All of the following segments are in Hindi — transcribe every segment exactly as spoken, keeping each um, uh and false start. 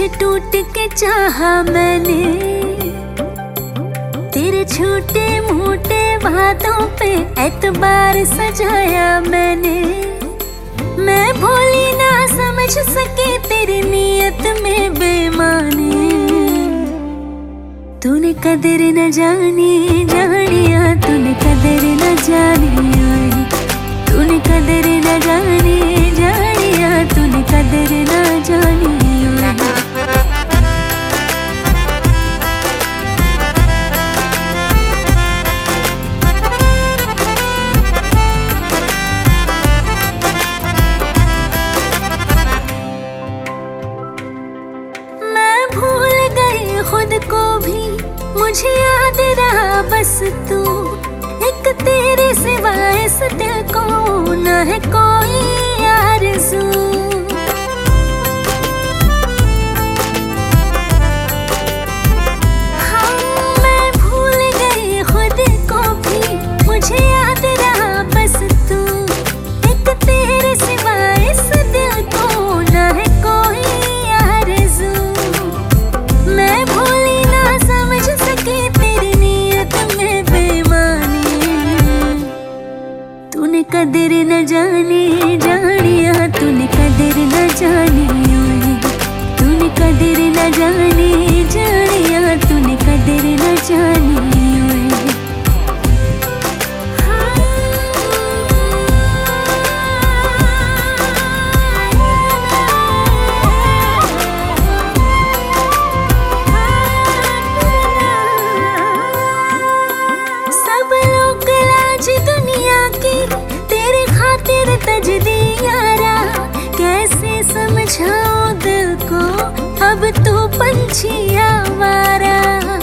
तुझे टूट के चाहा मैंने, तेरे छोटे मोटे बातों पे एतबार सजाया मैंने। मैं भोली ना समझ सके तेरी नीयत में बेईमानी, तूने कदर न जानी जानिया, तूने कदर न जानी, तूने कदर न जानी जानिया, तूने कदर न जानी। मैं भूल गई खुद को भी, मुझे याद रहा बस तू, एक तेरे सिवा इस दिल को न है कोई आरज़ू। हाँ मैं भूल गई खुद को भी, मुझे याद रहा बस तू, एक तेरे सिवा इस दिल को न है कोई आरज़ू। मैं भूली ना समझ सके तेरी नीयत में बेईमानी, तूने कदर न जानी जानिया, तूने कदर न जानी, तूने कदर न जानी जानिया, तूने कदर न जानी। तजदी यारा कैसे समझाऊं दिल को, अब तो पंछी आवारा।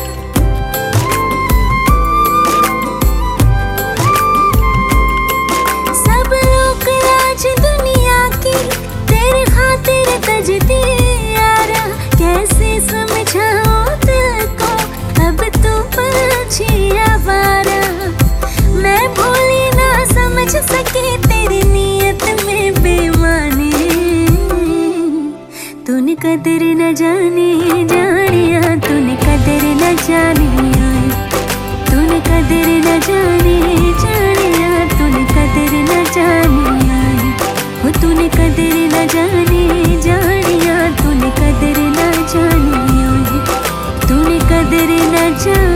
सब लोग राज दुनिया की तेरे खातिर तजदी यारा, कैसे समझाऊं दिल को, अब तो पंछी आवारा। मैं भोली ना समझ सके तेरी नीयत में बेईमानी, तूने कदर न जानी जानिया, तूने कदर न जानी, तूने कदर न जानी जानिया, तूने कदर न जानी, वो तूने कदर न जानी जानिया, तूने कदर न जानी, तूने कदर न जानी।